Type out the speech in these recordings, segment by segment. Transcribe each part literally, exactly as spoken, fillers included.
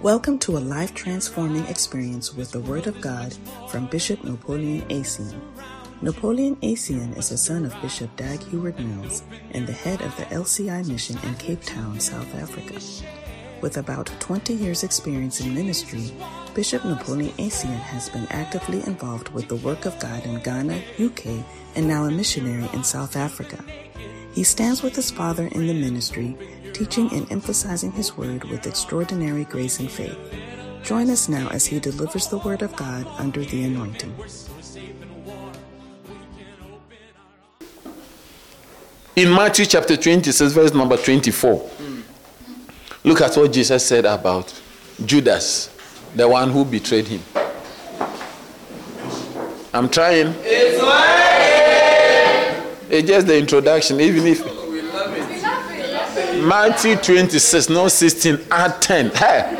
Welcome to a life-transforming experience with the Word of God from Bishop Napoleon Acien. Napoleon Acien is the son of Bishop Dag Heward-Mills and the head of the L C I mission in Cape Town, South Africa. With about twenty years' experience in ministry, Bishop Napoleon Acien has been actively involved with the work of God in Ghana, U K, and now a missionary in South Africa. He stands with his father in the ministry, teaching and emphasizing his word with extraordinary grace and faith. Join us now as he delivers the word of God under the anointing. In Matthew chapter twenty-six, verse number twenty-four, mm. look at what Jesus said about Judas, the one who betrayed him. I'm trying. It's It's just the introduction, even if we love it. Matthew twenty-six, not sixteen, add ten. Hey.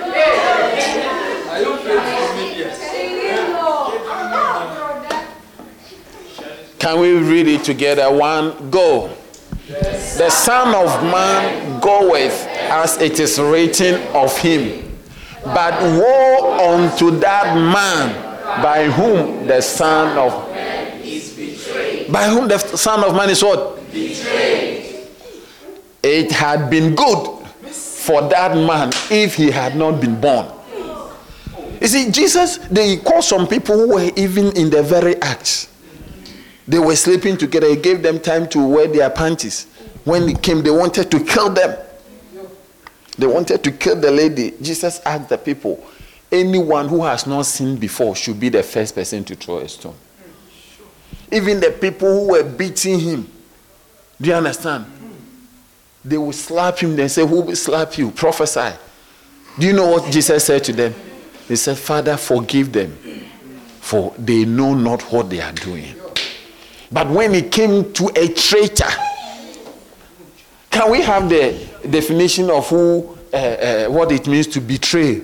Can we read it together? One, go. Yes. The Son of Man goeth as it is written of him. But woe unto that man by whom the Son of Man is betrayed. By whom the Son of Man is what? Betrayed. It had been good for that man if he had not been born. You see, Jesus, they called some people who were even in the very act. They were sleeping together. He gave them time to wear their panties. When it came, they wanted to kill them. They wanted to kill the lady. Jesus asked the people, anyone who has not sinned before should be the first person to throw a stone. Even the people who were beating him, do you understand? They would slap him. They say, who will slap you? Prophesy. Do you know what Jesus said to them? He said, Father, forgive them, for they know not what they are doing. But when it came to a traitor, can we have the definition of who, uh, uh, what it means to betray?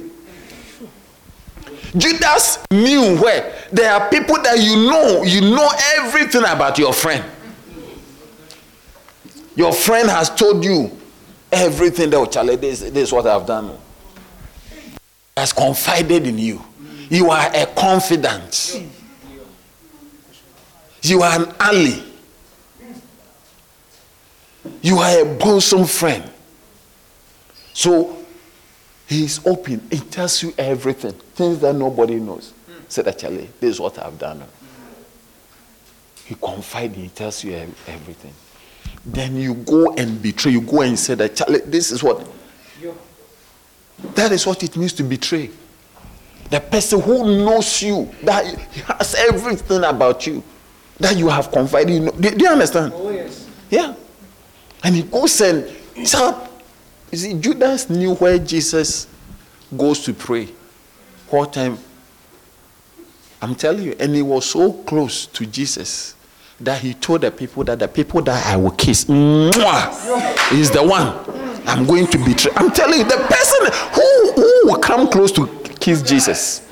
Judas knew where there are people that you know, you know everything about your friend. Your friend has told you everything that, oh, Charlie, this, this is what I've done. Has confided in you. You are a confidant. You are an ally. You are a bosom friend. So he is open. He tells you everything. Things that nobody knows. Said, actually, this is what I've done. He confides. He tells you everything. Then you go and betray. You go and say that, Charlie, this is what. That is what it means to betray. The person who knows you, that he has everything about you, that you have confided in. Do, do you understand? Oh, yes. Yeah. And he goes and, so, you see, Judas knew where Jesus goes to pray. What time? I'm telling you, and he was so close to Jesus that he told the people that the people that I will kiss, mwah, is the one I'm going to betray. I'm telling you, the person who, who will come close to kiss Jesus.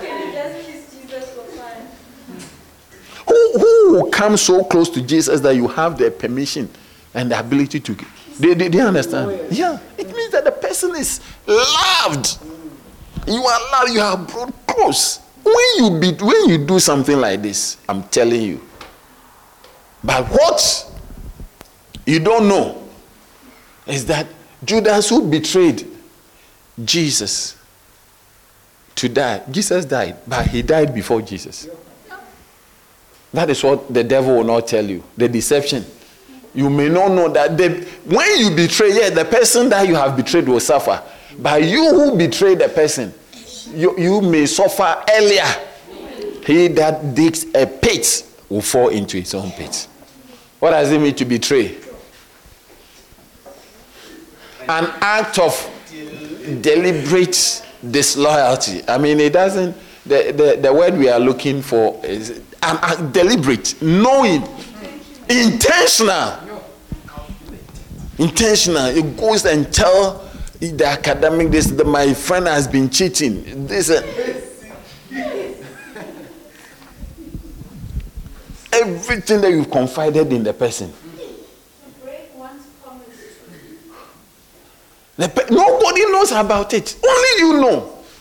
Who, who will come so close to Jesus that you have the permission and the ability to. Do, do, do you understand? Yeah. It means that the person is loved. You are loved. You are brought close. When you be, when you do something like this, I'm telling you. But what you don't know is that Judas, who betrayed Jesus to die, Jesus died, but he died before Jesus. That is what the devil will not tell you. The deception. You may not know that the, when you betray, yeah, the person that you have betrayed will suffer. But you who betrayed the person, you, you may suffer earlier. He that digs a pit will fall into his own pit. What does it mean to betray? An act of deliberate disloyalty. I mean, it doesn't, the, the, the word we are looking for is an act deliberate, knowing, intentional. Intentional. It goes and tell the academic this, that my friend has been cheating. This uh, everything that you've confided in the person. The pe- nobody knows about it. Only you know.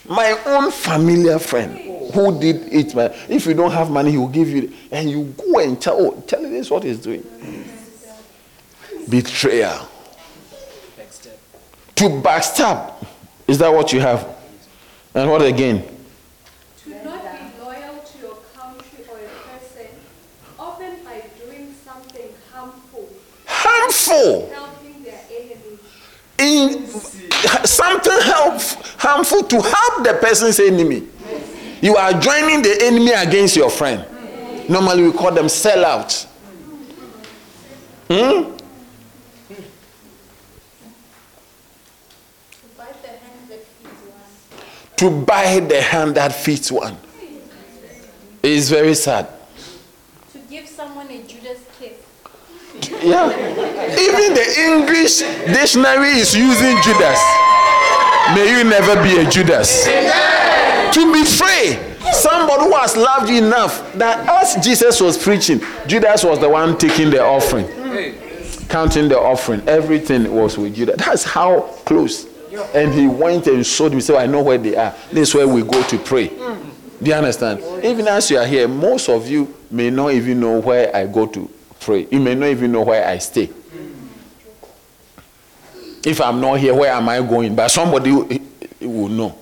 My own familiar friend who did it. If you don't have money, he will give you. And you go and tell, oh, tell me this what he's doing. Betrayal. Backstab. To backstab. Is that what you have? And what again? To not be loyal to your country or a person, often by doing something harmful. Harmful. Helping their enemies. In something help, harmful to help the person's enemy. You are joining the enemy against your friend. Normally we call them sellouts. Hmm? To buy the hand that feeds one. It is very sad. To give someone a Judas kiss. Yeah. Even the English dictionary is using Judas. May you never be a Judas. Amen. To betray somebody who has loved you enough that as Jesus was preaching, Judas was the one taking the offering, counting the offering. Everything was with Judas. That's how close. And he went and showed me, so I know where they are. This is where we go to pray. Do you understand? Even as you are here, most of you may not even know where I go to pray. You may not even know where I stay. If I'm not here, where am I going? But somebody will know.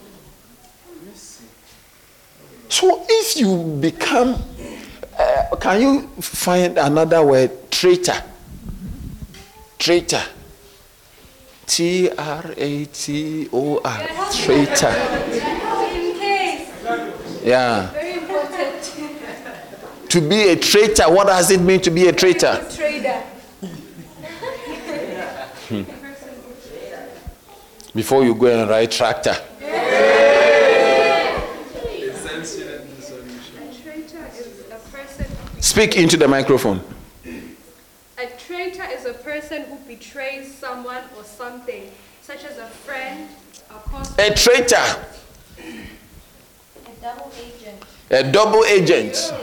So if you become, uh, can you find another word? Traitor. Traitor. T R A T O R. Traitor. In case. Yeah. Very important. To be a traitor, what does it mean to be a traitor? Trader. Hmm. Before you go and ride tractor. A traitor is a person. Speak into the microphone. A traitor is a person who betrays someone or something, such as a friend, a customer. A traitor. A double agent. A double agent.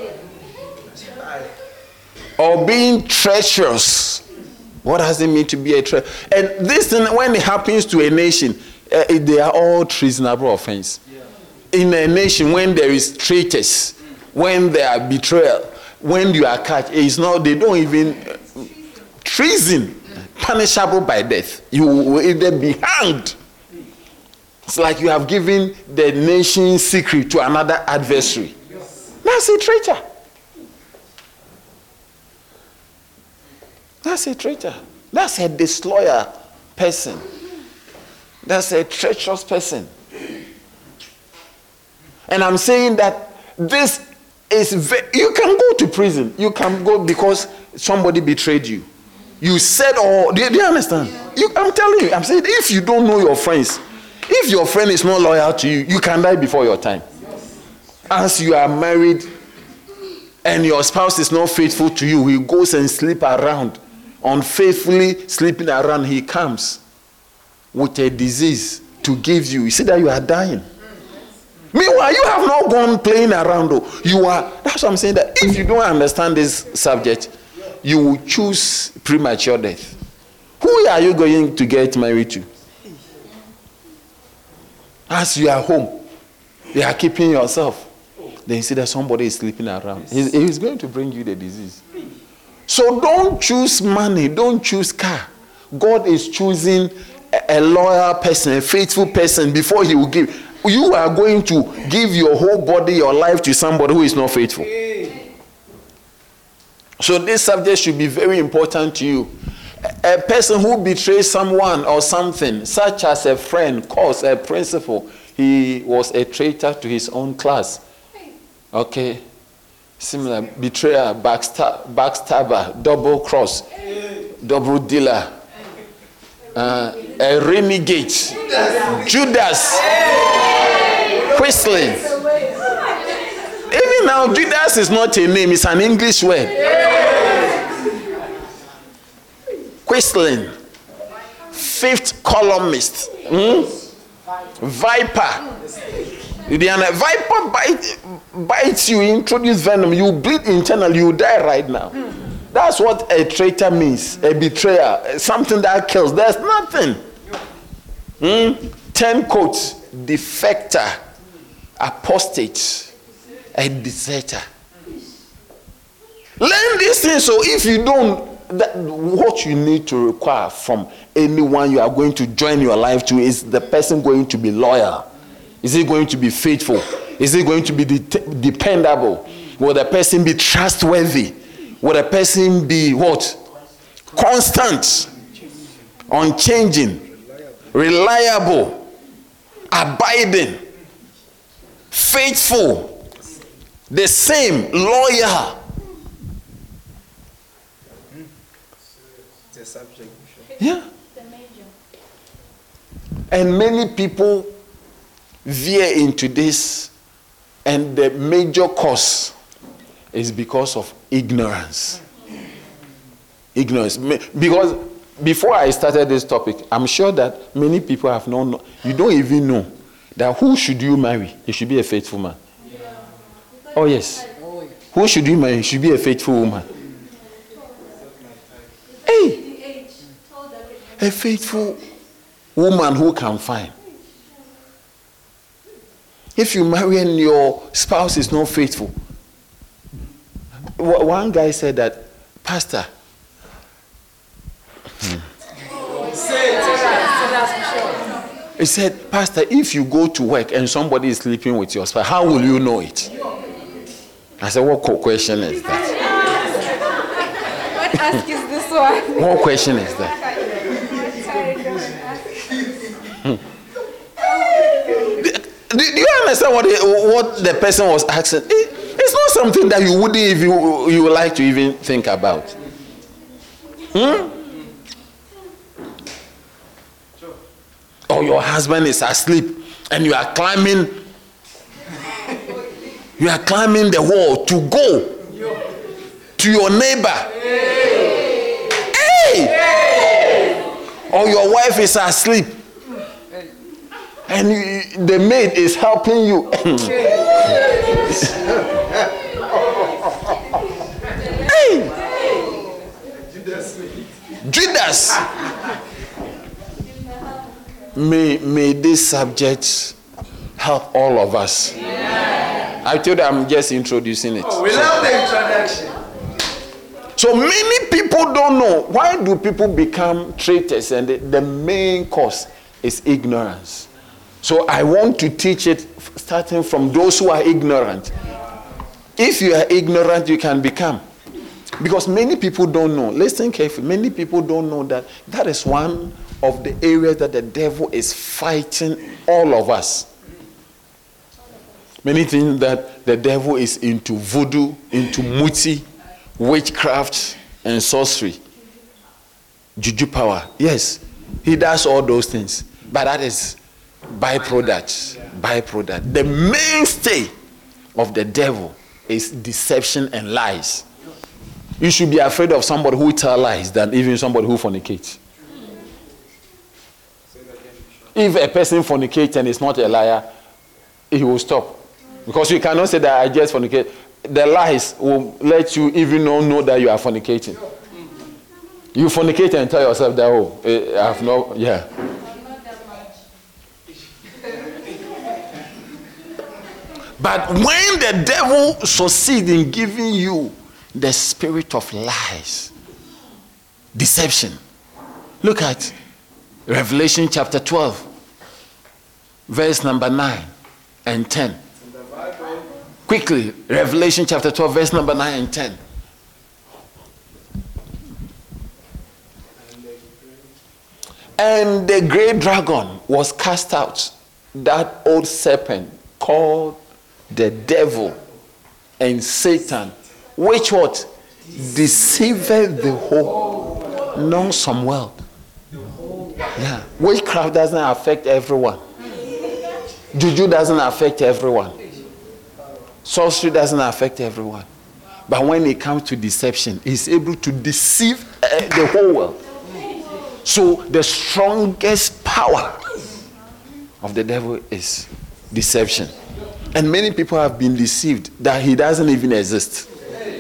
Or being treacherous. What does it mean to be a traitor? And this thing, when it happens to a nation, uh, they are all treasonable offense. In a nation, when there is traitors, when there are betrayal, when you are caught, it's not, they don't even, uh, treason, punishable by death. You will either be hanged. It's like you have given the nation's secret to another adversary. That's a traitor. That's a traitor. That's a disloyal person. That's a treacherous person. And I'm saying that this is very, you can go to prison. You can go because somebody betrayed you. You said, oh, do you, do you understand? You, I'm telling you, I'm saying if you don't know your friends, if your friend is not loyal to you, you can die before your time. As you are married and your spouse is not faithful to you, he goes and sleep around. Unfaithfully sleeping around, he comes with a disease to give you. You see that you are dying. Meanwhile, you have not gone playing around. Though. You are. That's what I'm saying. That if you don't understand this subject, you will choose premature death. Who are you going to get married to? As you are home, they are keeping yourself. Then you see that somebody is sleeping around. He's, he's going to bring you the disease. So don't choose money. Don't choose car. God is choosing a, a loyal person, a faithful person before he will give. You are going to give your whole body, your life to somebody who is not faithful. So this subject should be very important to you. A, a person who betrays someone or something, such as a friend, cause, a principal, he was a traitor to his own class. Okay. Similar, betrayer, backstab, backstabber, double cross, double dealer, uh, a renegade, Judas, Quisling. Even now, Judas is not a name, it's an English word. Quisling, fifth columnist, hmm? Viper. The viper bite, bites you, introduce venom, you bleed internally, you die right now. Mm. That's what a traitor means, a betrayer, something that kills. There's nothing. Mm? Ten coats, defector, apostate, a deserter. Learn these things, so if you don't, that, what you need to require from anyone you are going to join your life to is the person going to be loyal. Is he going to be faithful? Is he going to be de- dependable? Will the person be trustworthy? Will the person be what? Constant, unchanging, reliable, abiding, faithful, the same, loyal. Yeah. And many people veer into this, and the major cause is because of ignorance. Ignorance. Because before I started this topic, I'm sure that many people have known, you don't even know that who should you marry? You should be a faithful man. Yeah. Oh yes. Who should you marry? You should be a faithful woman. Hey! A faithful woman who can find. If you marry and your spouse is not faithful, one guy said that, Pastor, hmm. he said, Pastor, if you go to work and somebody is sleeping with your spouse, how will you know it? I said, what question is that? What ask is this one? What question is that? Do, do you understand what the, what the person was asking? It, it's not something that you wouldn't even you would like to even think about. Hmm? Or your husband is asleep and you are climbing you are climbing the wall to go to your neighbor. Hey! Or your wife is asleep and you, the maid is helping you. Hey! Judas. May, may this subject help all of us. Yeah. I told you I'm just introducing it. Oh, we love the introduction. So many people don't know. Why do people become traitors? And the, the main cause is ignorance. So I want to teach it starting from those who are ignorant. If you are ignorant, you can become. Because many people don't know. Listen carefully. Many people don't know that that is one of the areas that the devil is fighting all of us. Many things that the devil is into voodoo, into muti, witchcraft, and sorcery. Juju power. Yes, he does all those things. But that is byproduct. Byproduct. The mainstay of the devil is deception and lies. You should be afraid of somebody who tells lies than even somebody who fornicates. If a person fornicates and is not a liar, he will stop. Because you cannot say that I just fornicate. The lies will let you even not know that you are fornicating. You fornicate and tell yourself that, oh, I have no, yeah. But when the devil succeeds in giving you the spirit of lies, deception. Look at Revelation chapter twelve, verse number nine and ten. Quickly, Revelation chapter twelve, verse number nine and ten. And the great dragon was cast out, that old serpent called the devil and Satan, which what? Deceived the whole known world. Yeah. Witchcraft doesn't affect everyone. Juju doesn't affect everyone. Sorcery doesn't affect everyone. But when it comes to deception, he's able to deceive uh, the whole world. So the strongest power of the devil is deception. And many people have been deceived that he doesn't even exist.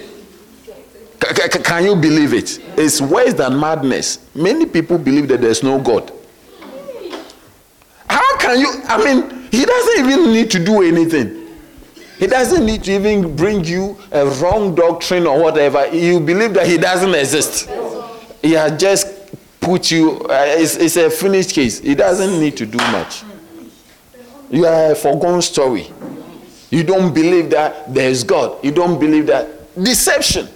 C- c- can you believe it? It's worse than madness. Many people believe that there's no God. How can can you, I mean, he doesn't even need to do anything. He doesn't need to even bring you a wrong doctrine or whatever. You believe that he doesn't exist. He has just put you, uh, it's, it's a finished case. He doesn't need to do much. You are a foregone story. You don't believe that there is God. You don't believe that. Deception.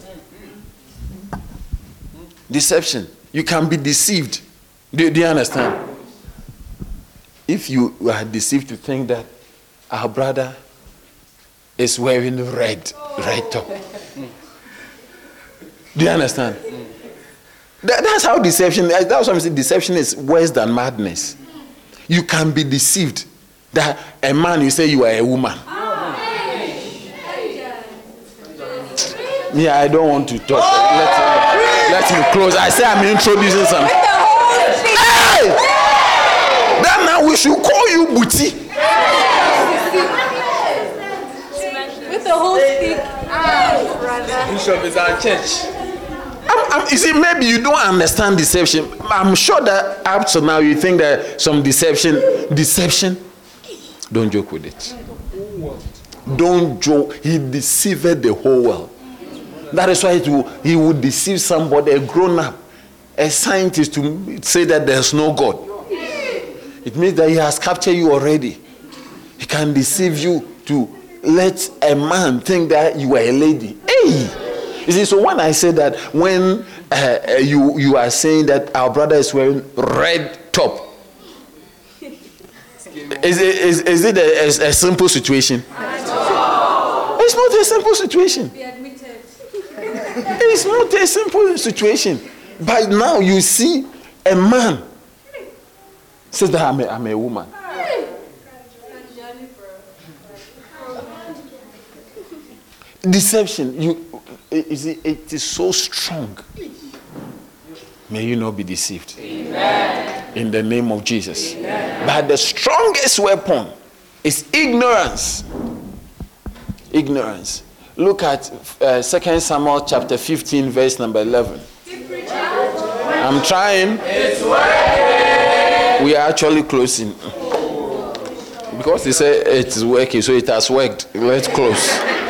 Deception. You can be deceived. Do, do you understand? If you are deceived to think that our brother is wearing red, red top. Do you understand? That, that's how deception, that's what I'm saying, deception is worse than madness. You can be deceived that a man, you say you are a woman. Yeah, I don't want to talk. Let, let me close. I say I'm introducing something. Hey! Then now we should call you Buti. With the whole stick. Ah, brother. Bishop is our church. I'm, I'm, you see, maybe you don't understand deception. I'm sure that up to now you think that some deception, deception, don't joke with it. Don't joke. He deceived the whole world. That is why it will, he would deceive somebody, a grown-up, a scientist, to say that there's no God. It means that he has captured you already. He can deceive you to let a man think that you are a lady. Hey! You see, so when I say that, when uh, you, you are saying that our brother is wearing red top, is it, is, is it a, a, a simple situation? It's not a simple situation. It's not a simple situation. By now you see a man says that I'm a, I'm a woman. Deception, you, you see, it is so strong. May you not be deceived. Amen. In the name of Jesus. Amen. But the strongest weapon is ignorance. Ignorance. Look at uh, Second Samuel chapter fifteen, verse number eleven. I'm trying. We are actually closing. Because they say it's working, so it has worked. Let's close.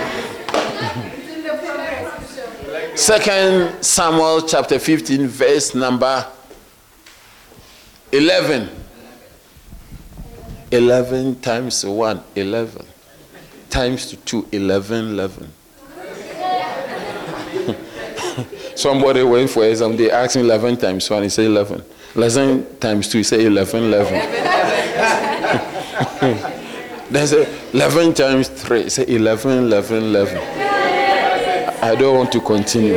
Second Samuel chapter fifteen, verse number eleven. eleven times one, eleven. Times to two, eleven, eleven. Somebody went for exam, they asked me eleven times one, he said eleven. eleven times two, he said eleven, eleven. Then say eleven times three, he said eleven, eleven, eleven. I don't want to continue.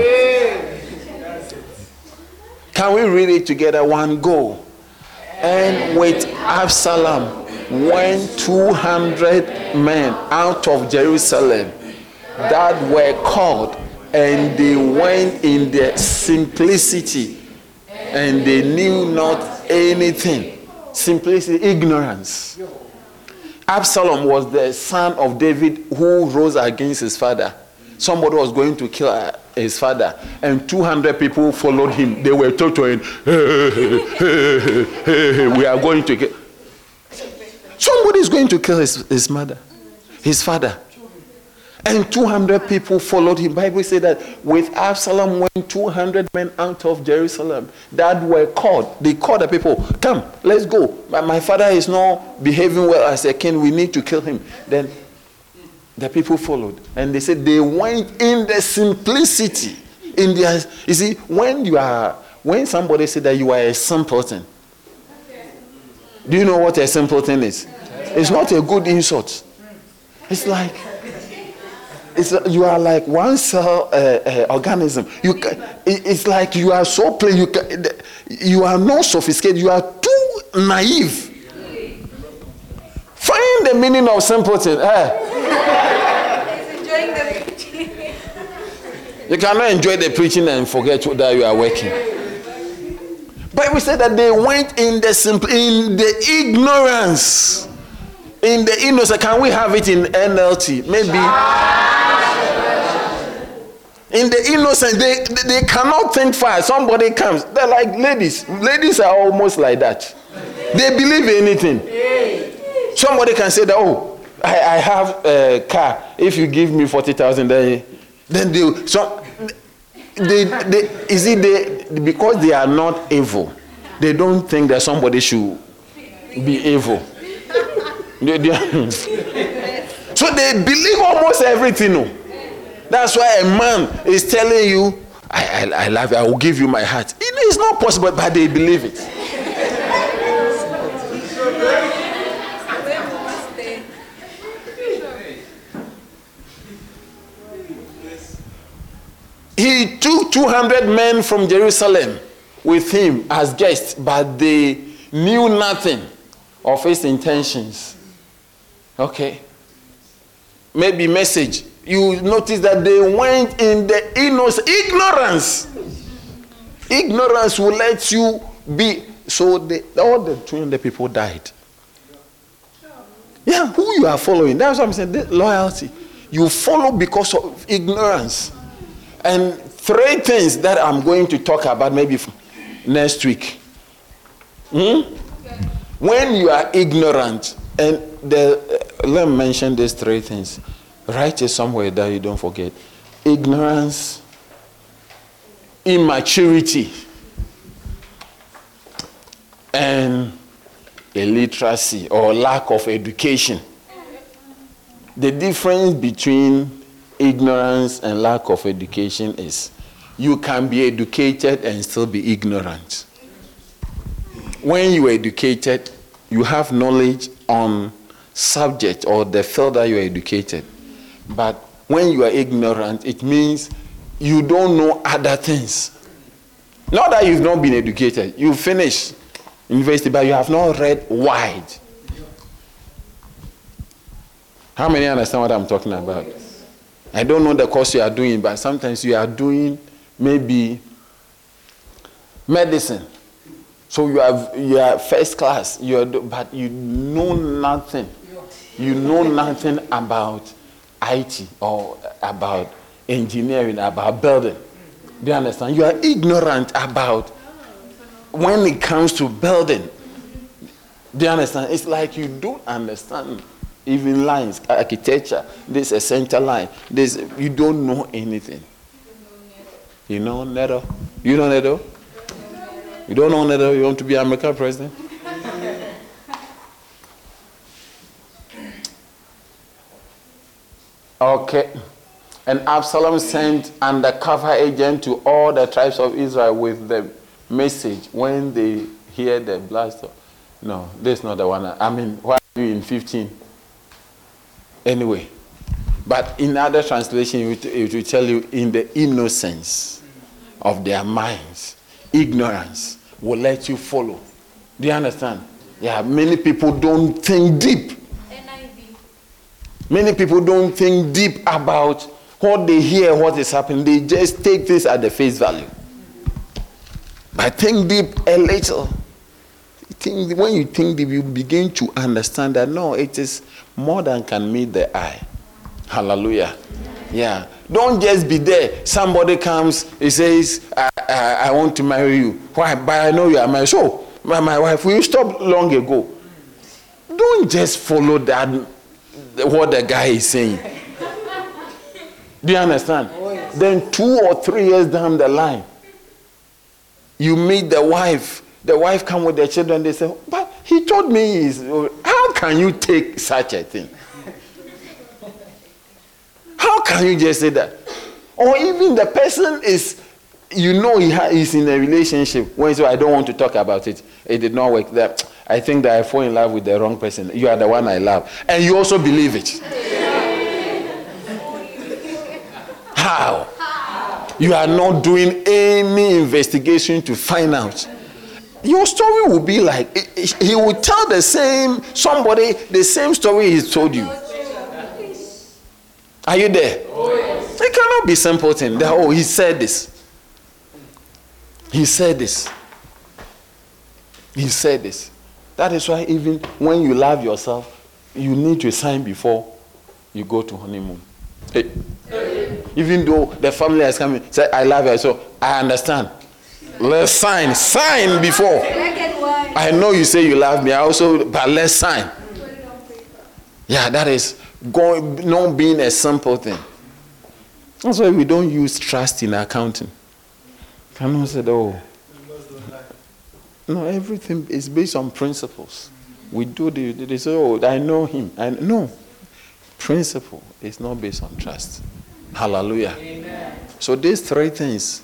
Can we read it together? One go. And with Absalom went two hundred men out of Jerusalem that were called, and they went in their simplicity, and they knew not anything. Simplicity, ignorance. Absalom was the son of David who rose against his father. Somebody was going to kill his father, and two hundred people followed him. They were tottering, hey, hey, hey, hey, we are going to kill. Somebody is going to kill his, his mother, his father. And two hundred people followed him. Bible said that with Absalom went two hundred men out of Jerusalem that were called. They called the people, come, let's go. My, my father is not behaving well as a king. We need to kill him. Then the people followed. And they said they went in the simplicity. In their, you see, when you are, when somebody said that you are a simpleton, do you know what a simpleton is? It's not a good insult. It's like, it's, you are like one cell uh, uh, organism. You, it's like you are so plain. You, you are not sophisticated. You are too naive. Find the meaning of simpleton. Eh? You cannot enjoy the preaching and forget that you are working. But we said that they went in the simple, in the ignorance, in the innocence. Can we have it in N L T? Maybe. In the innocence, they, they cannot think far. Somebody comes. They're like ladies. Ladies are almost like that. They believe anything. somebody can say that, oh, I, I have a car. If you give me forty thousand, then then they so they they is it they because they are not evil, they don't think that somebody should be evil. they, they, so they believe almost everything. No? That's why a man is telling you, I, I, I love you, I will give you my heart. It's not possible, but they believe it. He took two hundred men from Jerusalem with him as guests, but they knew nothing of his intentions. Okay. Maybe message. You notice that they went in the innocence, ignorance. Ignorance will let you be. So they, all the two hundred people died. Yeah, who you are following? That's what I'm saying. Loyalty. You follow because of ignorance. And three things that I'm going to talk about maybe next week. Hmm? When you are ignorant, and the, uh, let me mention these three things. Write it somewhere that you don't forget. Ignorance, immaturity, and illiteracy or lack of education. The difference between ignorance and lack of education is you can be educated and still be ignorant. When you are educated, you have knowledge on subject or the field that you are educated. But when you are ignorant, it means you don't know other things. Not that you've not been educated. You finished university, but you have not read wide. How many understand what I'm talking about? I don't know the course you are doing, but sometimes you are doing maybe medicine. So you are, you are first class, you are, but you know nothing. You know nothing about I T or about engineering, about building. Do you understand? You are ignorant about when it comes to building. Do you understand? It's like you don't understand even lines, architecture. This is a center line. This, you don't know anything. You know Neto? You know Neto? You don't know Neto? You want to be American president? Okay. And Absalom sent undercover agent to all the tribes of Israel with the message when they hear the blast. No, this is not the one. I mean, why are you in fifteen? Anyway. But in other translation, it will tell you in the innocence of their minds, ignorance will let you follow. Do you understand? Yeah, many people don't think deep. N I V. Many people don't think deep about what they hear, what is happening. They just take this at the face value. But think deep a little. Think, when you think deep, you begin to understand that no, it is more than can meet the eye. Hallelujah. Yeah. Don't just be there. Somebody comes, he says, I, I, I want to marry you. Why? But I know you are married. So, my, my wife, we stopped long ago. Don't just follow that, what the guy is saying. Do you understand? Oh, yes. Then two or three years down the line, you meet the wife. The wife come with the children. They say, but he told me he's, how can you take such a thing? How can you just say that? Or even the person is, you know he ha- he's in a relationship. When you say, I don't want to talk about it. It did not work. That I think that I fall in love with the wrong person. You are the one I love. And you also believe it. How? You are not doing any investigation to find out. Your story will be like, he will tell the same, somebody, the same story he told you. Are you there? Oh, yes. It cannot be simple thing. That, oh, he said this. He said this. He said this. That is why even when you love yourself, you need to sign before you go to honeymoon. Hey. Hey. Even though the family has come in, say, I love you, so I understand. Let's sign. Sign before. I know you say you love me, I also, but let's sign. Yeah, that is going, not being a simple thing. That's why we don't use trust in accounting. Cannot say, oh, no, everything is based on principles. We do the, they say, oh, I know him. I, no, principle is not based on trust. Hallelujah. Amen. So these three things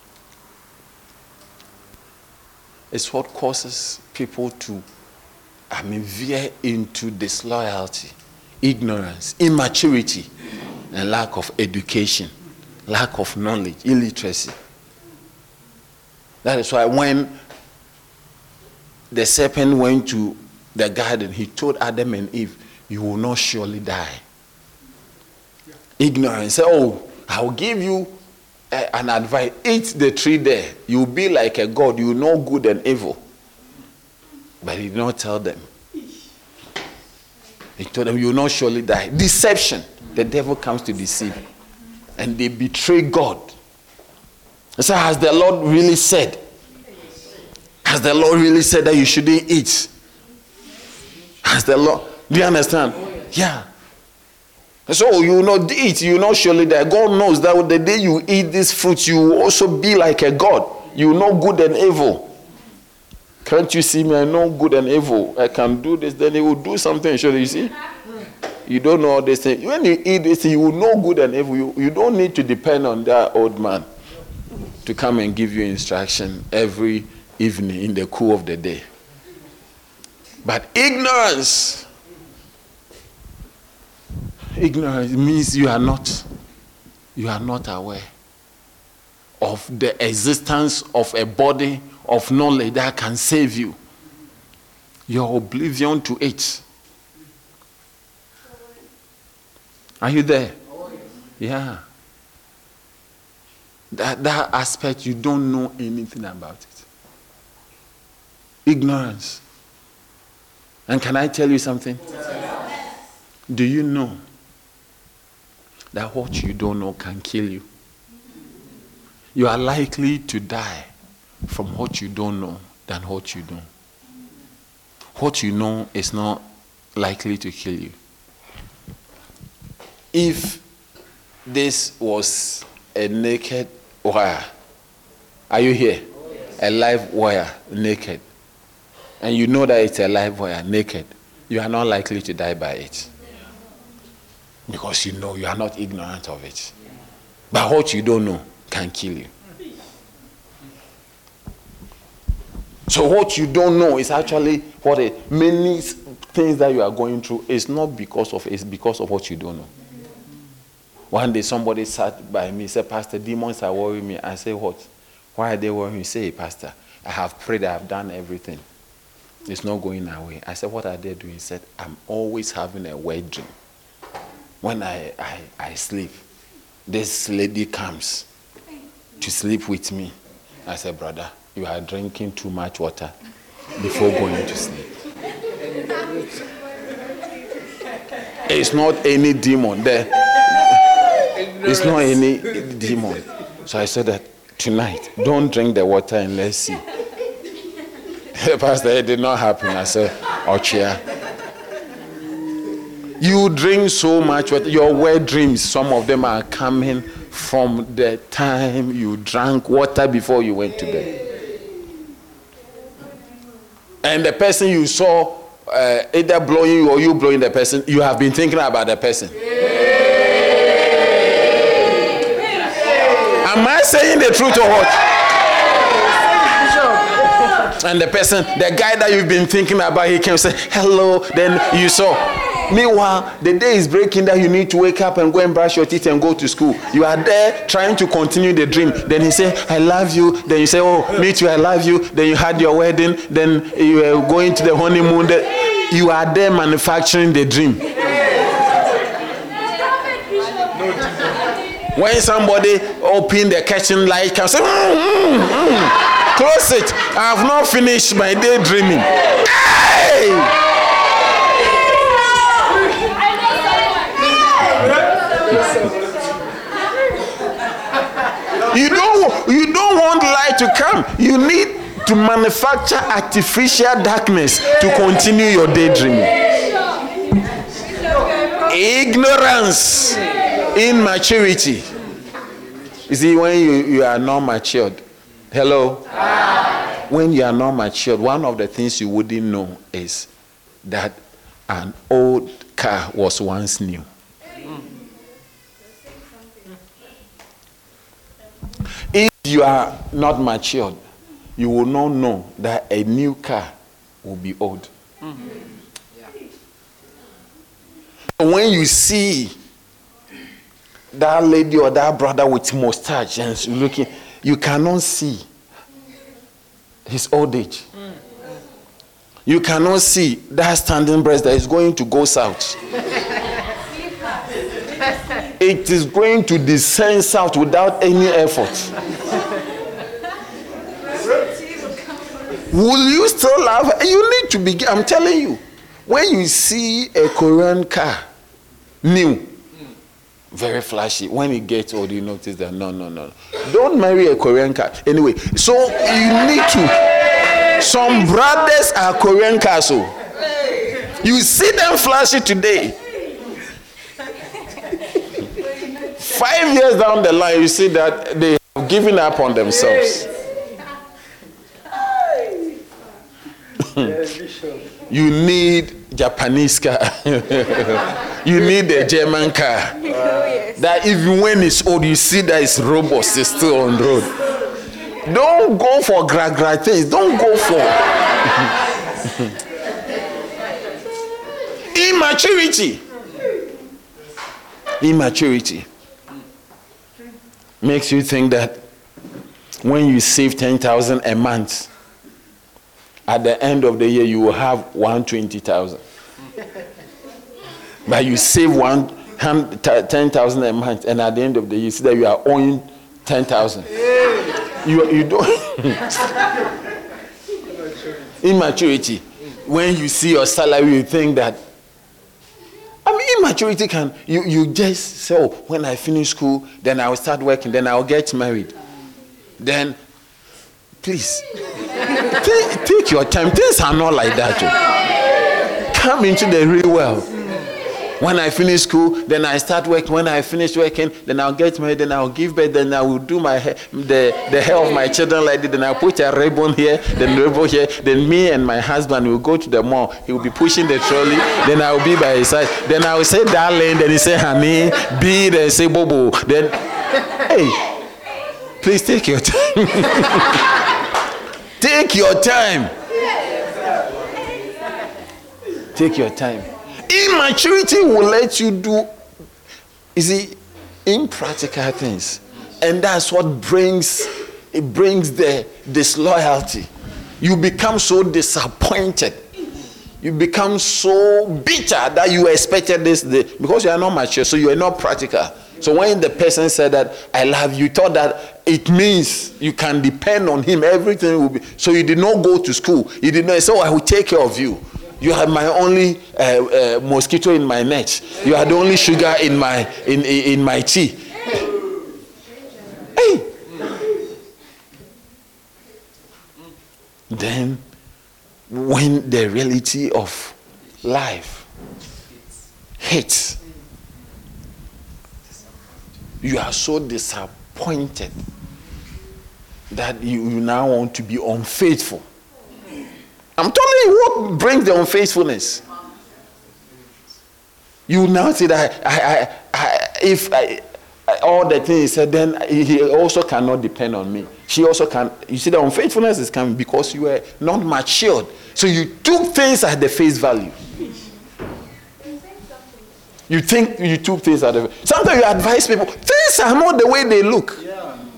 is what causes people to, I mean, veer into disloyalty, ignorance, immaturity, and lack of education, lack of knowledge, illiteracy. That is why when the serpent went to the garden, he told Adam and Eve, you will not surely die. Ignorance. Oh, I will give you uh, an advice. Eat the tree there. You will be like a god. You will know good and evil. But he did not tell them. He told them, you will not surely die. Deception. The devil comes to deceive. And they betray God. So has the Lord really said? Has the Lord really said that you shouldn't eat? Has the Lord? Do you understand? Yeah. So you will not eat, you will not surely die. God knows that the day you eat this fruit, you will also be like a God. You will know good and evil. Can't you see me? I know good and evil. I can do this, then he will do something. Surely you see? You don't know all this thing. When you eat this, you will know good and evil. You, you don't need to depend on that old man to come and give you instruction every evening in the cool of the day. But ignorance, ignorance means you are not, you are not aware of the existence of a body of knowledge that can save you. Your oblivion to it. Are you there? Yeah. That, that aspect, you don't know anything about it. Ignorance. And can I tell you something? Yes. Do you know that what you don't know can kill you? You are likely to die from what you don't know than what you know. What you know is not likely to kill you. If this was a naked wire, are you here? Oh, yes. A live wire, naked. And you know that it's a live wire, naked. You are not likely to die by it. Because you know, you are not ignorant of it. But what you don't know can kill you. So what you don't know is actually what it, many things that you are going through is not because of, it's because of what you don't know. One day somebody sat by me, said, Pastor, demons are worrying me. I said, what? Why are they worrying me? Say, Pastor, I have prayed, I have done everything. It's not going away. I said, what are they doing? He said, I'm always having a wet dream. When I, I, I sleep, this lady comes to sleep with me. I said, brother, you are drinking too much water before going to sleep. It's not any demon there. It's not any demon. So I said that tonight, don't drink the water and let's see. Pastor, it did not happen. I said, Ochia. You drink so much water. Your wet dreams, some of them are coming from the time you drank water before you went to bed. And the person you saw, uh, either blowing you or you blowing the person, you have been thinking about the person. Am I saying the truth or what? And the person, the guy that you've been thinking about, he came and say, hello, then you saw. Meanwhile, the day is breaking that you need to wake up and go and brush your teeth and go to school. You are there trying to continue the dream. Then he say, I love you. Then you say, oh, me too, I love you. Then you had your wedding. Then you are going to the honeymoon. You are there manufacturing the dream. When somebody open the kitchen light, can say, mm, mm, mm. Close it. I have not finished my daydreaming. Hey! You don't, you don't want light to come. You need to manufacture artificial darkness to continue your daydreaming. Ignorance. Immaturity. You see, when you, you are not matured. Hello? Hi. When you are not matured, one of the things you wouldn't know is that an old car was once new. If you are not matured, you will not know that a new car will be old. Mm-hmm. Yeah. When you see that lady or that brother with mustache and looking, you cannot see his old age. Mm-hmm. You cannot see that standing breast that is going to go south. It is going to descend south without any effort. Will you still love her? You need to begin. I'm telling you, when you see a Korean car, new, very flashy, when it gets old, you notice that no, no, no. Don't marry a Korean car. Anyway, so you need to. Some brothers are Korean cars. So you see them flashy today. Five years down the line, you see that they have given up on themselves. You need Japanese car. You need a German car. That even when it's old, you see that it's robust, it's still on the road. Don't go for gra gra things. Don't go for immaturity. Immaturity makes you think that when you save ten thousand a month, at the end of the year you will have one hundred twenty thousand. But you save one ten thousand a month, and at the end of the year you see that you are owing ten thousand. You you don't. Immaturity. When you see your salary, you think that. I mean, immaturity can, you, you just say, oh, when I finish school, then I'll start working, then I'll get married. Then, please, take, take your time. Things are not like that. Too. Come into the real world. When I finish school, then I start working. When I finish working, then I'll get married, then I'll give birth, then I will do my hair, the, the hair of my children like this, then I'll put a ribbon here, then the ribbon here, then me and my husband will go to the mall. He will be pushing the trolley, then I will be by his side. Then I will say, darling, then he say, honey, B, then say, bobo. Then, hey, please take your time. Take your time. Take your time. Immaturity will let you do, you see, impractical things. And that's what brings, it brings the disloyalty. You become so disappointed. You become so bitter that you expected this, this because you are not mature, so you are not practical. So when the person said that, I love you, you thought that it means you can depend on him, everything will be, so you did not go to school. You did not say, oh, I will take care of you. You are my only uh, uh, mosquito in my net. You are the only sugar in my in in, in my tea. Hey. Then, when the reality of life hits, you are so disappointed that you, you now want to be unfaithful. I'm telling you what brings the unfaithfulness. You now say that I, I, I, if I, I, all the things he said, then he also cannot depend on me. She also can. You see, the unfaithfulness is coming because you were not matured. So you took things at the face value. You think you took things at the. Sometimes you advise people. Things are not the way they look. Yeah.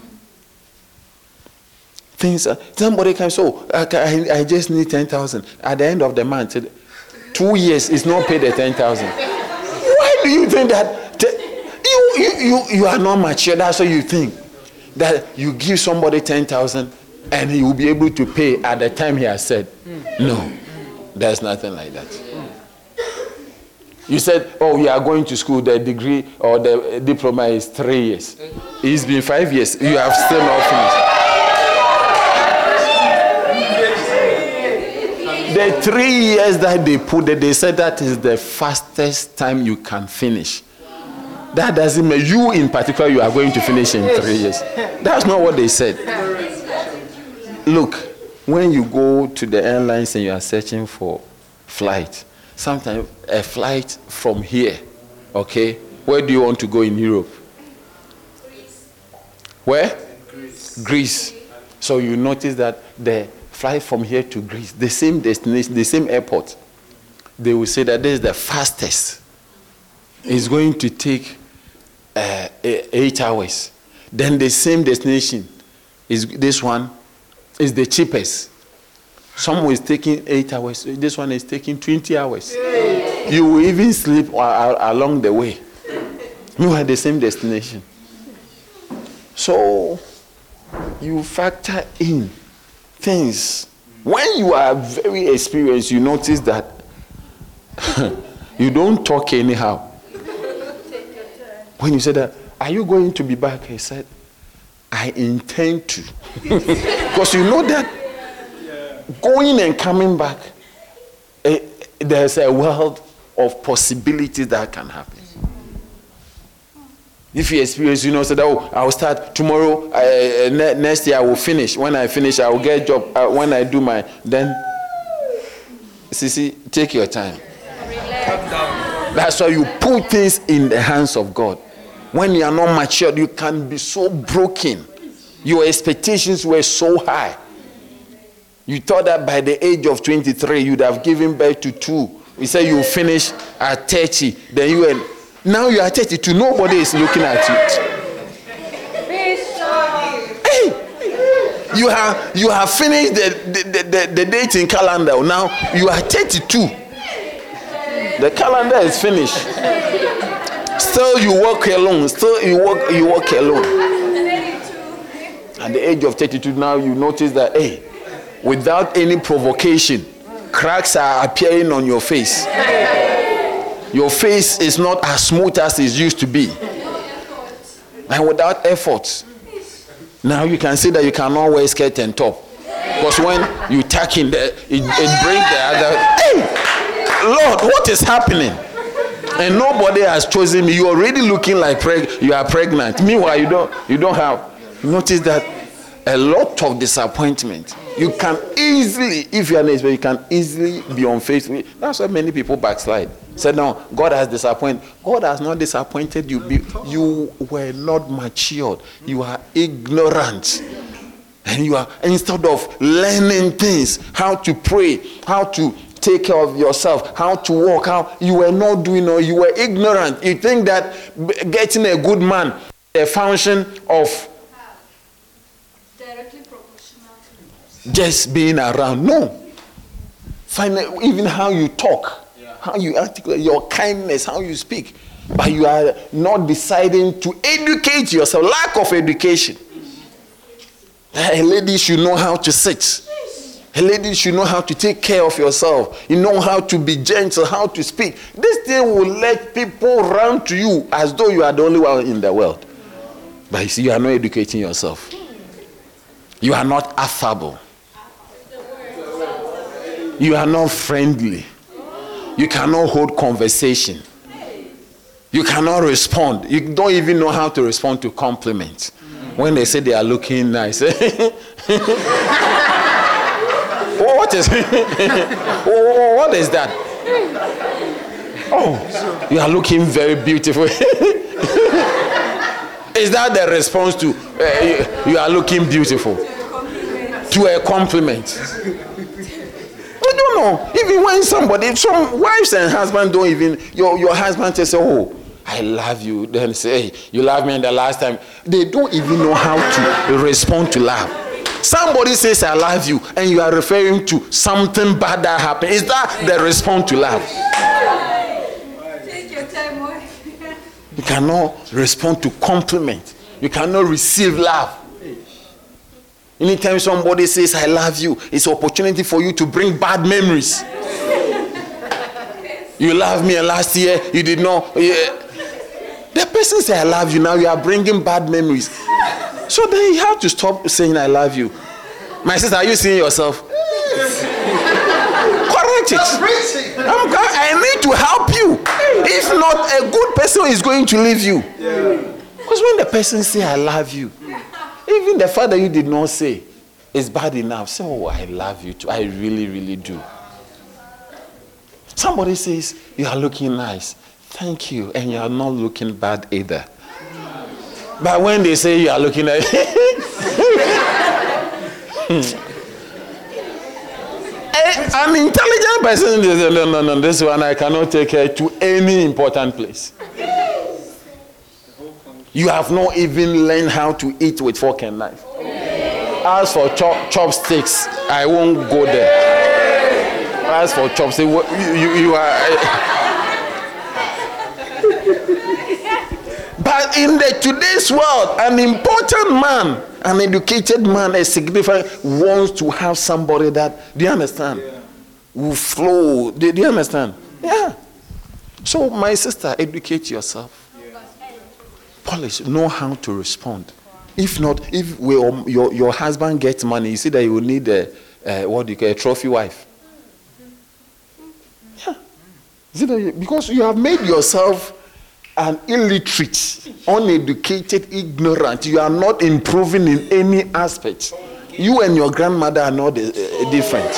Things are, somebody can say, oh, I, I just need ten thousand. At the end of the month, two years is not paid the ten thousand. Why do you think that? You, you, you, you are not mature. That's what you think. That you give somebody ten thousand and he will be able to pay at the time he has said. Mm. No, there's nothing like that. Mm. You said, oh, you are going to school, the degree or the diploma is three years. It's been five years. You have still not finished. The three years that they put it, they said that is the fastest time you can finish. That doesn't mean you in particular, you are going to finish in three years. That's not what they said. Look, when you go to the airlines and you are searching for flight, sometimes a flight from here, okay, where do you want to go in Europe? Greece. Where? Greece. Greece. So you notice that the flight from here to Greece, the same destination, the same airport, they will say that this is the fastest. It's going to take uh, eight hours. Then the same destination is this one is the cheapest. Some is taking eight hours. This one is taking twenty hours. Yeah. You will even sleep along the way. You are the same destination. So you factor in things. When you are very experienced, you notice that you don't talk anyhow. When you said that, are you going to be back? I said, I intend to. Because you know that going and coming back, eh, there's a world of possibilities that can happen. If you experience, you know, say that, oh, I'll start tomorrow, uh, ne- next year I will finish. When I finish, I will get a job. Uh, when I do my, then, see, see, take your time. That's why you put things in the hands of God. When you are not matured, you can be so broken. Your expectations were so high. You thought that by the age of twenty-three, you'd have given birth to two. We said you finish at thirty. Then you were, now you are thirty-two. Nobody is looking at you. Hey, you have you have finished the the, the, the dating calendar. Now you are thirty-two. The calendar is finished. Still you walk alone. Still you walk you walk alone. At the age of thirty-two, now you notice that, hey, without any provocation, cracks are appearing on your face. Your face is not as smooth as it used to be. And without effort, now you can see that you cannot wear skirt and top. Because when you tuck in there, it, it brings the other. Hey, Lord, what is happening? And nobody has chosen me. You're already looking like preg- you are pregnant. Meanwhile, you don't you don't have. Notice that a lot of disappointment. You can easily, if you are an you can easily be unfaithful. That's why many people backslide. Say, no, God has disappointed. God has not disappointed you. You were not matured. You are ignorant. And you are, instead of learning things, how to pray, how to take care of yourself, how to walk, how you were not doing, or you were ignorant. You think that getting a good man, a function of directly proportional to just being around. No. Find even how you talk, yeah. How you articulate, your kindness, how you speak. But you are not deciding to educate yourself. Lack of education. A lady should know how to sit. A lady should know how to take care of yourself. You know how to be gentle, how to speak. This thing will let people run to you as though you are the only one in the world. But you see, you are not educating yourself. You are not affable. You are not friendly. You cannot hold conversation. You cannot respond. You don't even know how to respond to compliments. When they say they are looking nice. What is what is that? Oh, you are looking very beautiful. Is that the response to uh, you, you are looking beautiful? To a compliment. I don't know. Even when somebody, some wives and husbands don't even, your, your husband just say, oh, I love you. Then say, hey, you love me in the last time. They don't even know how to respond to love. Somebody says, I love you, and you are referring to something bad that happened. Is that the response to love? take your time, wife. You cannot respond to compliment. You cannot receive love. Anytime somebody says, I love you, it's an opportunity for you to bring bad memories. You loved me last year, you did not. Yeah. The person says, I love you, now you are bringing bad memories. So then you have to stop saying, I love you. My sister, are you seeing yourself? get it. I'm, I need to help you. If not, a good person is going to leave you. Because when the person say, I love you, even the father you did not say is bad enough. Say, oh, I love you too. I really, really do. Somebody says, you are looking nice. Thank you. And you are not looking bad either. But when they say you are looking nice, an intelligent person says, no, no, no, this one I cannot take her to any important place. You have not even learned how to eat with fork and knife. As for chop, chopsticks, I won't go there. As for chopsticks, you, you, you are... But in the today's world, an important man, an educated man, a significant, wants to have somebody that, do you understand, yeah. will flow. Do, do you understand? Yeah. So, my sister, educate yourself. Yeah. Polish, know how to respond. If not, if we, um, your, your husband gets money, you see that you will need a, uh, what do you call, a trophy wife. Yeah. See that, because you have made yourself an illiterate, uneducated, ignorant. You are not improving in any aspect. You and your grandmother are not uh, uh, different.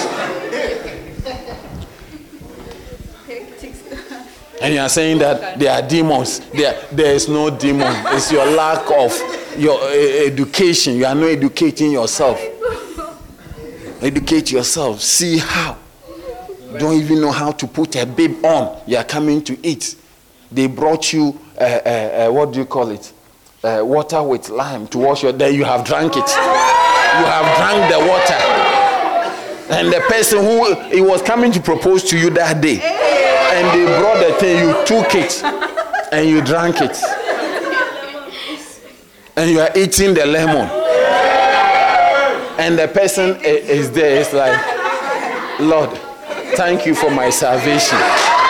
And you are saying that there are demons. There, there is no demon. It's your lack of your uh, education. You are not educating yourself. Educate yourself. See how. Don't even know how to put a bib on. You are coming to eat. They brought you, uh, uh, uh, what do you call it? Uh, water with lime to wash your... Then you have drank it. You have drank the water. And the person who he was coming to propose to you that day, and they brought the thing, you took it, and you drank it. And you are eating the lemon. And the person is there, it's like, Lord, thank you for my salvation.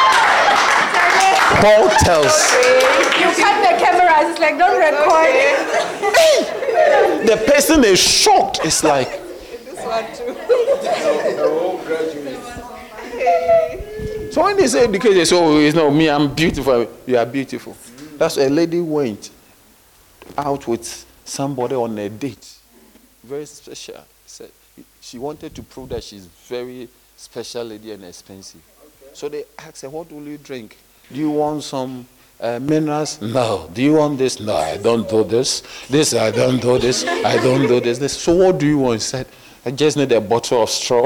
Paul tells. You cut the camera, it's like, don't record it. Hey! The person is shocked. It's like. This one too. So when they say education, they say, oh, it's not me, I'm beautiful. You are beautiful. That's a lady went out with somebody on a date. Very special. She wanted to prove that she's very special lady and expensive. Okay. So they asked her, what will you drink? Do you want some uh, minerals? No. Do you want this? No, I don't do this. This, I don't do this. I don't do this. This. So what do you want? He said, I just need a bottle of straw.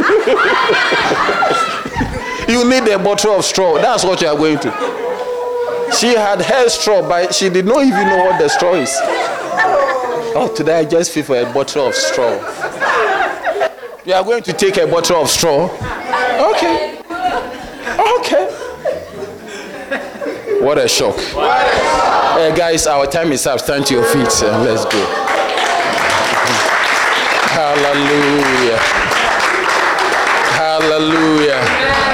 You need a bottle of straw. That's what you are going to. She had her straw, but she did not even know what the straw is. Oh, today I just feel for a bottle of straw. You are going to take a bottle of straw? Okay. Okay. What a shock. Hey guys, our time is up. Stand to your feet and let's go. Hallelujah. Hallelujah.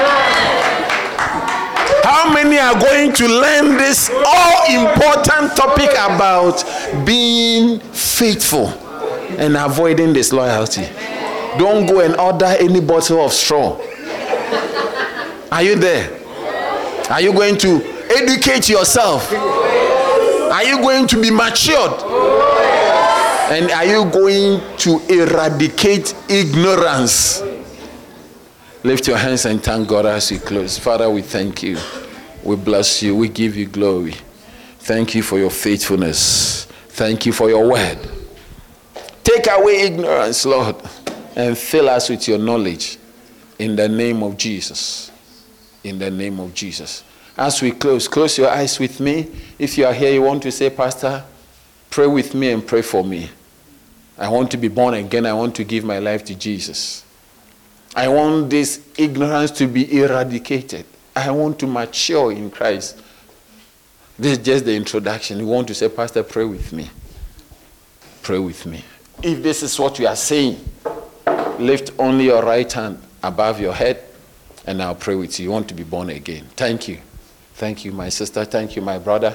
How many are going to learn this all-important topic about being faithful and avoiding disloyalty? Don't go and order any bottle of straw. Are you there? Are you going to educate yourself? Are you going to be matured? And are you going to eradicate ignorance? Lift your hands and thank God as you close. Father, we thank you. We bless you. We give you glory. Thank you for your faithfulness. Thank you for your word. Take away ignorance, Lord, and fill us with your knowledge. In the name of Jesus. In the name of Jesus. As we close, close your eyes with me. If you are here, you want to say, Pastor, pray with me and pray for me. I want to be born again. I want to give my life to Jesus. I want this ignorance to be eradicated. I want to mature in Christ. This is just the introduction. You want to say, Pastor, pray with me. Pray with me. If this is what you are saying, lift only your right hand above your head, and I'll pray with you. You want to be born again. Thank you. Thank you, my sister. Thank you, my brother.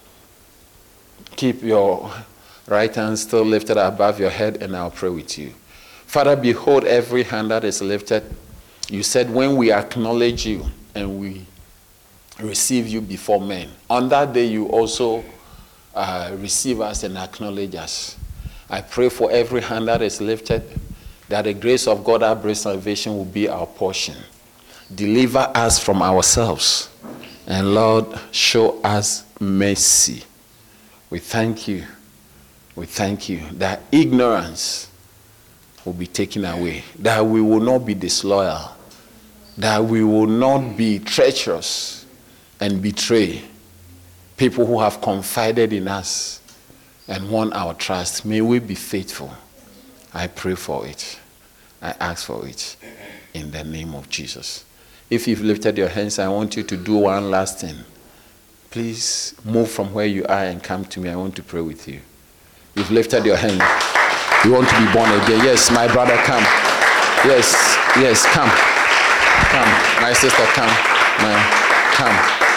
Keep your right hand still lifted above your head, and I'll pray with you. Father, behold every hand that is lifted. You said when we acknowledge you and we receive you before men, on that day you also uh, receive us and acknowledge us. I pray for every hand that is lifted, that the grace of God that brings salvation will be our portion. Deliver us from ourselves. And Lord, show us mercy. We thank you. We thank you that ignorance will be taken away, that we will not be disloyal, that we will not be treacherous and betray people who have confided in us and won our trust. May we be faithful. I pray for it. I ask for it in the name of Jesus. If you've lifted your hands, I want you to do one last thing. Please move from where you are and come to me. I want to pray with you. You've lifted your hand. You want to be born again. Yes, my brother, come. Yes, yes, come. Come. My sister, come. My, come.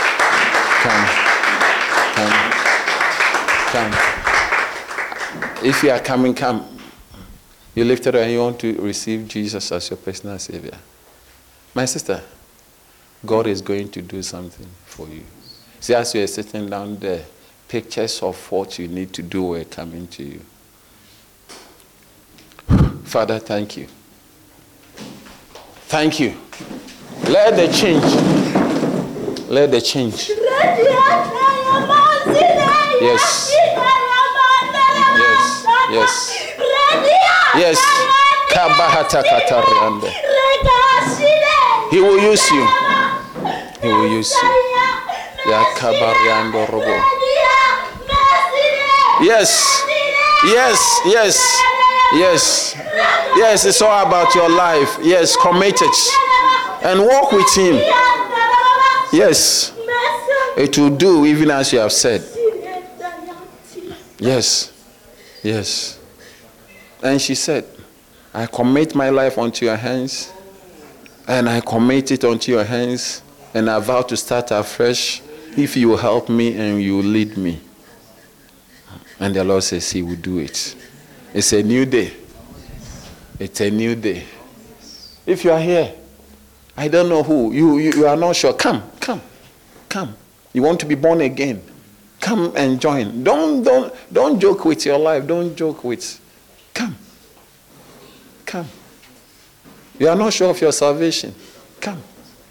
Come. Come. Come. If you are coming, come. You lifted your hand, you want to receive Jesus as your personal Savior. My sister, God is going to do something for you. See, as you are sitting down there, pictures of what you need to do are coming to you. Father, thank you. Thank you. Let the change. Let the change. Yes. Yes. Yes. Yes. Kabahata katariande. He will use you. He will use you. Yakabariando robo. Yes. Yes. Yes. Yes. Yes. It's all about your life. Yes. Commit it. And walk with him. Yes. It will do even as you have said. Yes. Yes. And she said, I commit my life unto your hands. And I commit it unto your hands. And I vow to start afresh if you will help me and you will lead me. And the Lord says he will do it. It's a new day. It's a new day. If you are here, I don't know who, you, you, you are not sure, come, come, come. You want to be born again. Come and join. Don't, don't, don't joke with your life. Don't joke with, come, come. You are not sure of your salvation. Come.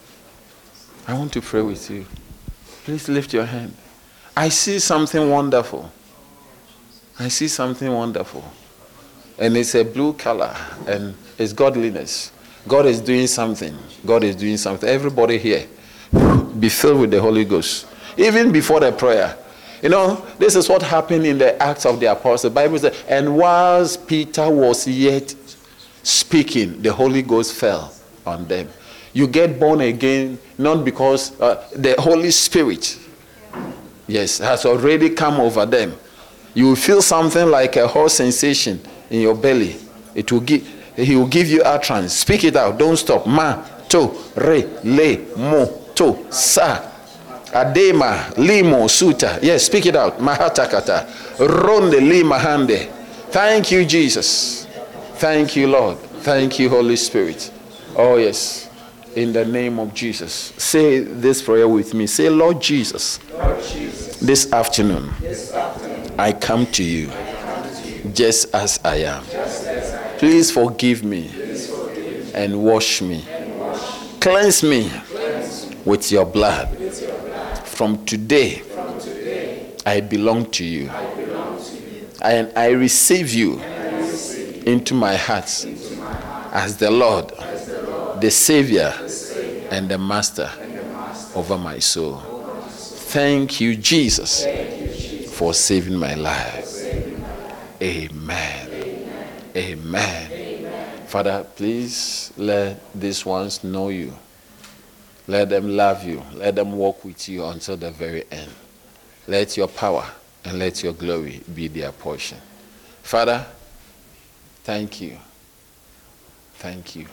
I want to pray with you. Please lift your hand. I see something wonderful. I see something wonderful. And it's a blue color. And it's godliness. God is doing something. God is doing something. Everybody here, be filled with the Holy Ghost. Even before the prayer. You know, this is what happened in the Acts of the Apostles. The Bible says, and whilst Peter was yet speaking, the Holy Ghost fell on them. You get born again not because uh, the Holy Spirit, yes, has already come over them. You will feel something like a hot sensation in your belly. It will give, he will give you utterance. Speak it out. Don't stop. Ma, to, re, le, mo, to, sa, adema, limo, suta. Yes, speak it out. Mahatakata, ronde, lima, hande. Thank you, Jesus. Thank you, Lord. Thank you, Holy Spirit. Oh, yes. In the name of Jesus. Say this prayer with me. Say, Lord Jesus, Lord Jesus, this afternoon, this afternoon I come to you, I come to you just as I am. just as I am. Please forgive me, Please forgive me and wash me. and wash me. Cleanse me Cleanse me with your blood. with your blood. From today, From today, I belong to you. I belong to you. And I receive you And I receive into my heart into my heart as the Lord, as the Lord, the Savior, the Savior, and the Master and the Master over my soul. over my soul. Thank you, Jesus, Thank you, Jesus, for saving my life. saving my life. Amen. Amen. Amen. Amen. Father, please let these ones know you. Let them love you. Let them walk with you until the very end. Let your power and let your glory be their portion. Father, thank you. Thank you.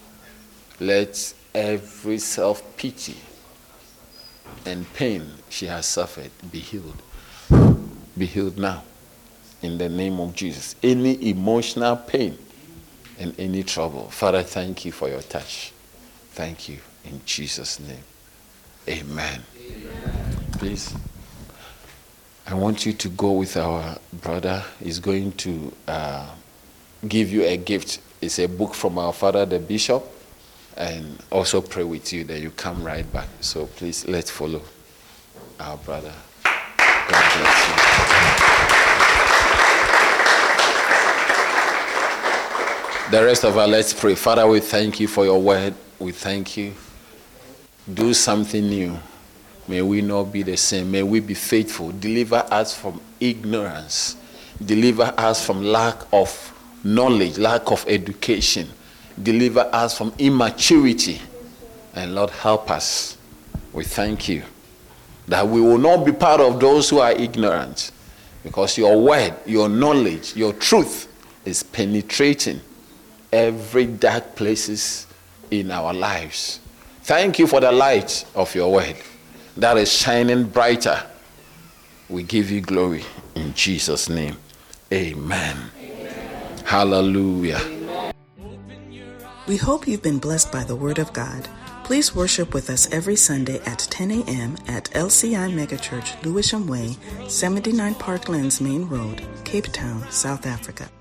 Let every self-pity and pain she has suffered be healed. Be healed now. In the name of Jesus. Any emotional pain and any trouble. Father, thank you for your touch. thank you in Jesus' name. Amen. Amen. Please, I want you to go with our brother. He's going to uh, give you a gift. It's a book from our father, the bishop, and also pray with you. Then you come right back. So please, let's follow our brother. God bless you. The rest of us, let's pray. Father, we thank you for your word. We thank you. Do something new. May we not be the same. May we be faithful. Deliver us from ignorance. Deliver us from lack of knowledge, lack of education. Deliver us from immaturity. And Lord, help us. We thank you that we will not be part of those who are ignorant, because your word, your knowledge, your truth is penetrating every dark places in our lives. Thank you for the light of your word that is shining brighter. We give you glory in Jesus' name. Amen. Amen. Hallelujah. Amen. We hope you've been blessed by the word of God. Please worship with us every Sunday at ten a.m. at L C I Megachurch, Lewisham Way, seventy-nine Parklands Main Road, Cape Town, South Africa.